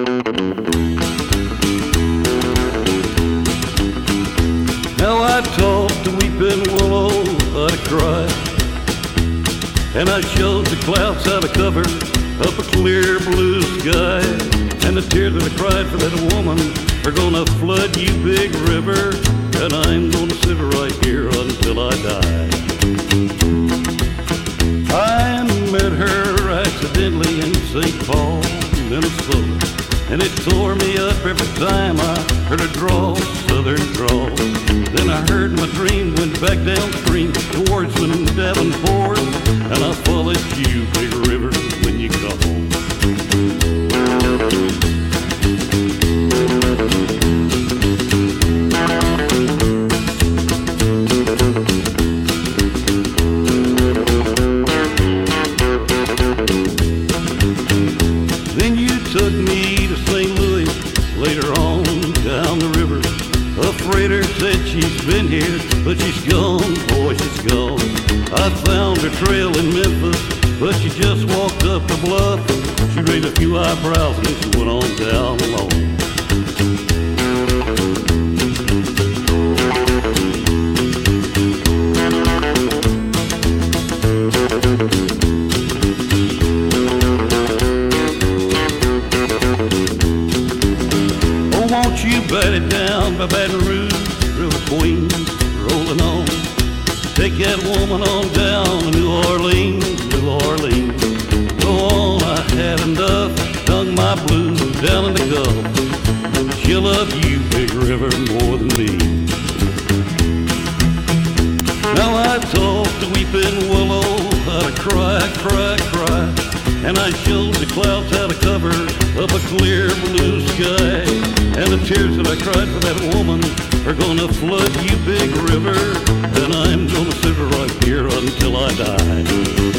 Now I talked to weeping willow, I cried, and I showed the clouds how to cover up a clear blue sky. And the tears that I cried for that woman are gonna flood you, big river, and I'm gonna sit right here until I die. I met her accidentally in St. Paul, Minnesota, and it tore me up every time I heard her drawl, southern drawl. Then I heard my dream went back downstream towards Davenport, and I followed you, big river, when you got home. Then you took me to St. Louis, later on down the river. A freighter said she's been here, but she's gone, boy, she's gone. I found her trail in Memphis, but she just walked up the bluff. She raised a few eyebrows and she went on down alone. Won't you bat it down by Baton Rouge, River Queen, rolling on. Take that woman on down to New Orleans, New Orleans. Go on, I had enough, sung my blues down in the Gulf. She'll love you, big river, more than me. Now I talk to weeping willow, how to cry, cry, cry. And I showed the clouds how to cover up a clear blue sky. And the tears that I cried for that woman are gonna flood you, big river, and I'm gonna sit right here until I die.